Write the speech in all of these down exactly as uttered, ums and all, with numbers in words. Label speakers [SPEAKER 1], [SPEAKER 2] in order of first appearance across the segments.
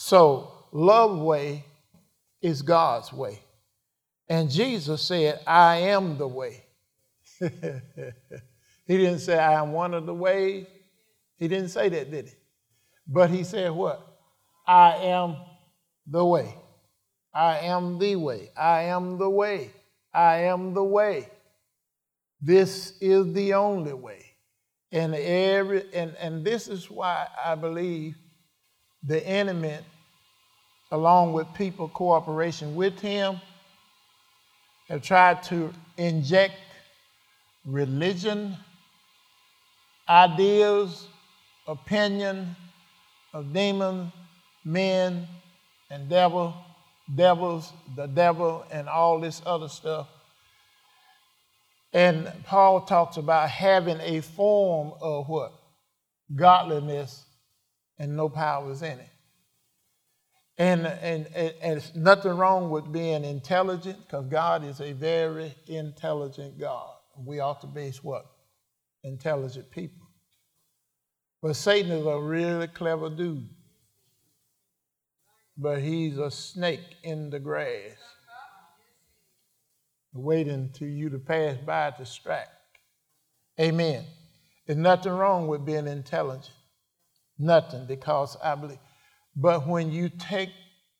[SPEAKER 1] So love way is God's way. And Jesus said, I am the way. He didn't say, I am one of the ways. He didn't say that, did he? But he said what? I am the way. I am the way. I am the way. I am the way. This is the only way. And every and, and this is why I believe the enemy, along with people cooperation with him, have tried to inject religion, ideas, opinion of demons, men, and devil, devils, the devil, and all this other stuff. And Paul talks about having a form of what? Godliness and no powers in it. And, and, and, and it's nothing wrong with being intelligent, because God is a very intelligent God. We ought to be what? Intelligent people. But Satan is a really clever dude. But he's a snake in the grass, waiting to you to pass by to strike. Amen. There's nothing wrong with being intelligent. Nothing, because I believe. But when you take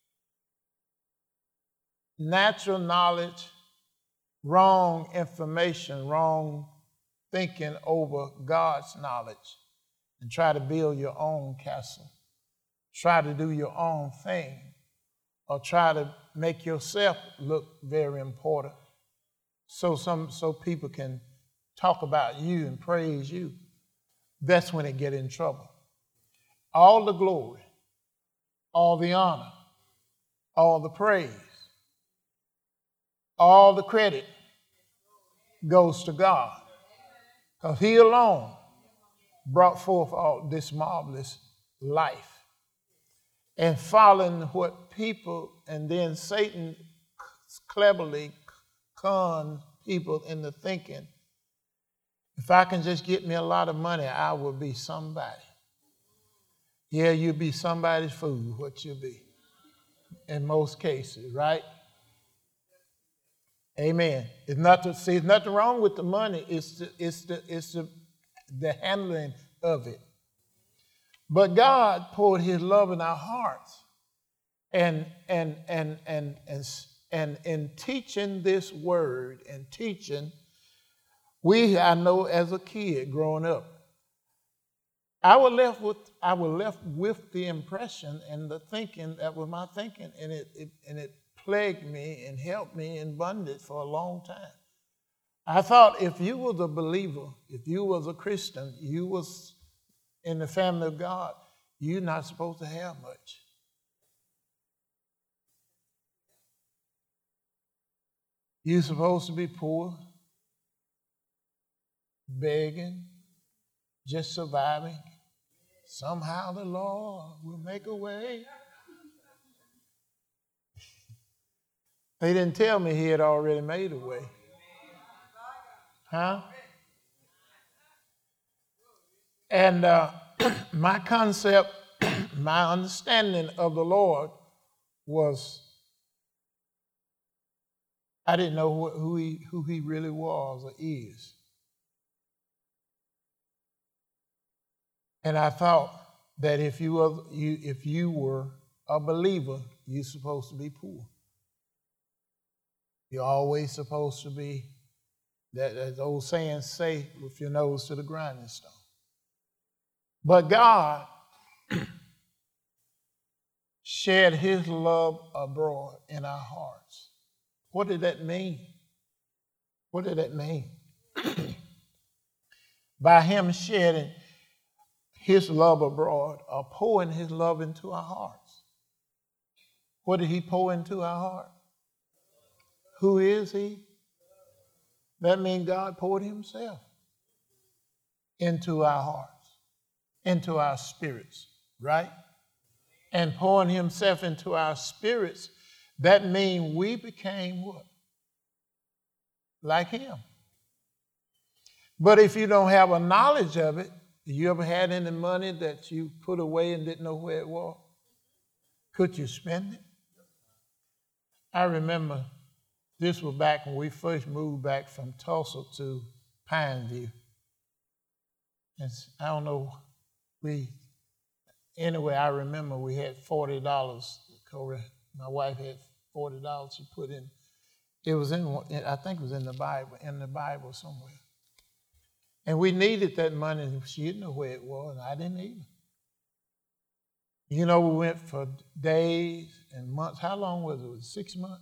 [SPEAKER 1] natural knowledge, wrong information, wrong thinking over God's knowledge, and try to build your own castle, try to do your own thing, or try to make yourself look very important, so some so people can talk about you and praise you, that's when it get in trouble. All the glory, all the honor, all the praise, all the credit goes to God, because he alone brought forth all this marvelous life. And following what people, and then Satan cleverly conned people into thinking, if I can just get me a lot of money, I will be somebody. Yeah, you'll be somebody's fool, what you'll be, in most cases, right? Amen. It's nothing, see, there's nothing wrong with the money. It's the, it's the, it's the, the handling of it. But God poured his love in our hearts. And, and, and, and, and, and in teaching this word and teaching, we, I know as a kid growing up, I was left with, I was left with the impression and the thinking that was my thinking, and it, it and it plagued me and helped me in bondage for a long time. I thought if you was a believer, if you was a Christian, you was in the family of God, you're not supposed to have much. You're supposed to be poor, begging, just surviving. Somehow the Lord will make a way. They didn't tell me he had already made a way. Huh? And uh, my concept, my understanding of the Lord was, I didn't know who, who he who he really was or is. And I thought that if you were you if you were a believer, you're supposed to be poor. You're always supposed to be, that as old saying say, with your nose to the grinding stone. But God shed his love abroad in our hearts. What did that mean? What did that mean? By him shedding his love abroad, or pouring his love into our hearts. What did he pour into our heart? Who is he? That means God poured himself into our hearts, into our spirits, right? And pouring himself into our spirits, that means we became what? Like him. But if you don't have a knowledge of it, you ever had any money that you put away and didn't know where it was? Could you spend it? I remember this was back when we first moved back from Tulsa to Pineview. And I don't know, we, anyway, I remember we had forty dollars. My wife had forty dollars she put in. It was in, I think it was in the Bible, in the Bible somewhere. And we needed that money. She didn't know where it was, and I didn't either. You know, we went for days and months. How long was it? Was it six months?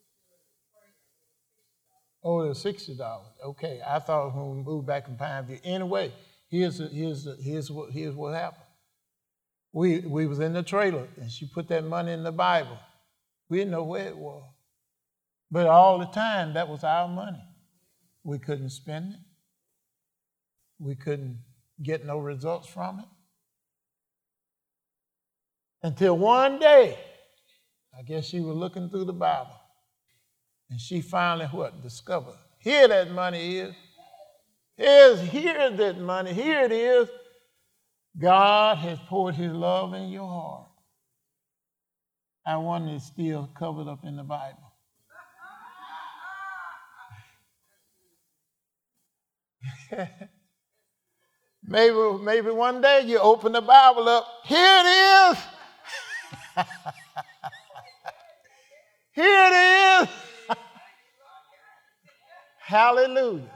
[SPEAKER 1] Oh, it was sixty dollars. Okay, I thought when we moved back in Pineview. Anyway, here's the, here's the, here's what here's what happened. We we was in the trailer, and she put that money in the Bible. We didn't know where it was, but all the time that was our money. We couldn't spend it. We couldn't get no results from it. Until one day, I guess she was looking through the Bible, and she finally what? Discovered. Here that money is. Here's, here's that money. Here it is. God has poured his love in your heart. I wonder it's still covered up in the Bible. maybe, maybe one day you open the Bible up. Here it is. Here it is. Hallelujah.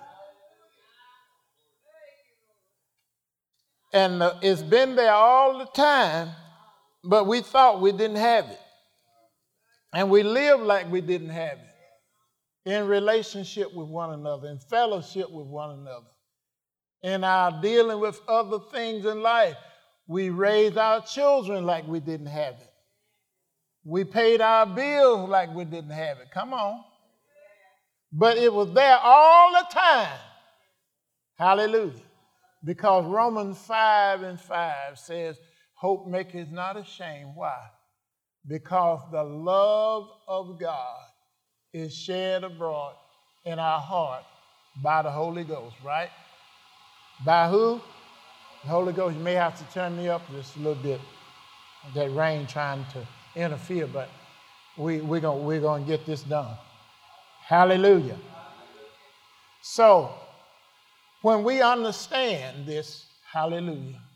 [SPEAKER 1] And uh, it's been there all the time, but we thought we didn't have it. And we lived like we didn't have it in relationship with one another, in fellowship with one another. In our dealing with other things in life, we raised our children like we didn't have it. We paid our bills like we didn't have it. Come on. But it was there all the time. Hallelujah. Because Romans five and five says, hope maketh not ashamed. Why? Because the love of God is shed abroad in our heart by the Holy Ghost, right? By who? The Holy Ghost. You may have to turn me up just a little bit. That rain trying to interfere, but we, we're going we're gonna get this done. Hallelujah. So, when we understand this, hallelujah,